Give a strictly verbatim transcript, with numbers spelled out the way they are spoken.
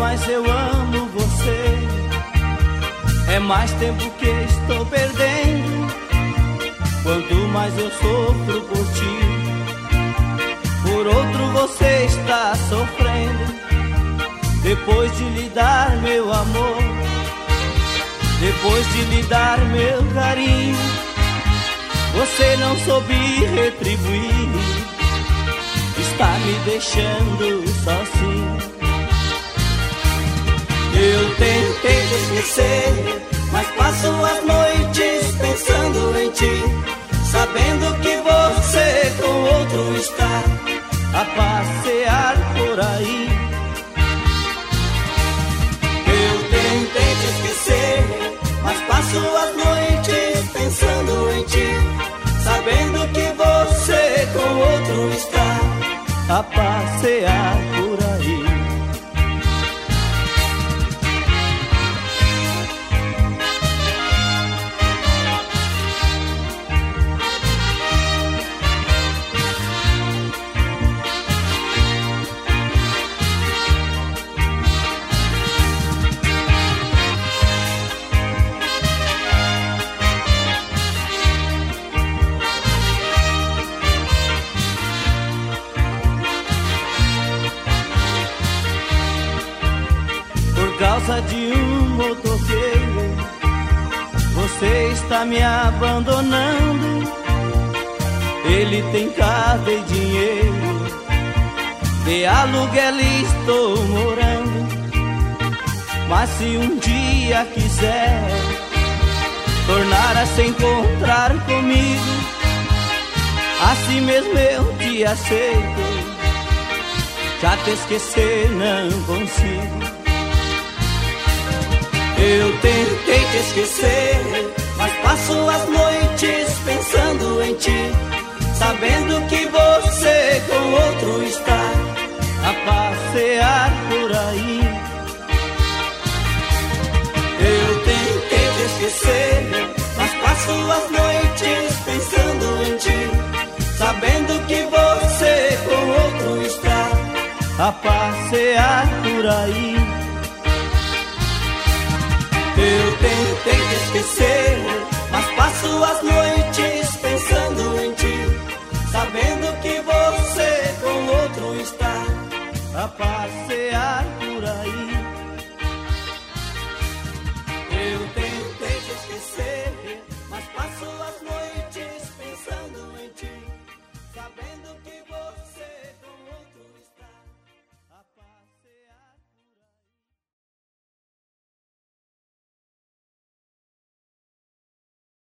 mais eu amo você, é mais tempo que estou perdendo. Quanto mais eu sofro por ti, por outro você está sofrendo. Depois de lhe dar meu amor, depois de lhe dar meu carinho, você não soube retribuir, está me deixando sozinho. Eu tentei te esquecer, mas passo as noites pensando em ti, sabendo que você com outro está a passear por aí. Eu tentei te esquecer, mas passo as noites pensando em ti, sabendo que você com outro está a passear por aí. Por causa de um motoqueiro, você está me abandonando. Ele tem casa e dinheiro, de aluguel estou morando. Mas se um dia quiser tornar a se encontrar comigo, assim mesmo eu te aceito, já te esquecer não consigo. Eu tentei te esquecer, mas passo as noites pensando em ti, sabendo que você com outro está a passear por aí. Eu tentei te esquecer, mas passo as noites pensando em ti, sabendo que você com outro está a passear por aí. Eu tentei te esquecer, mas passo as noites pensando em ti, sabendo que você com outro está a passear.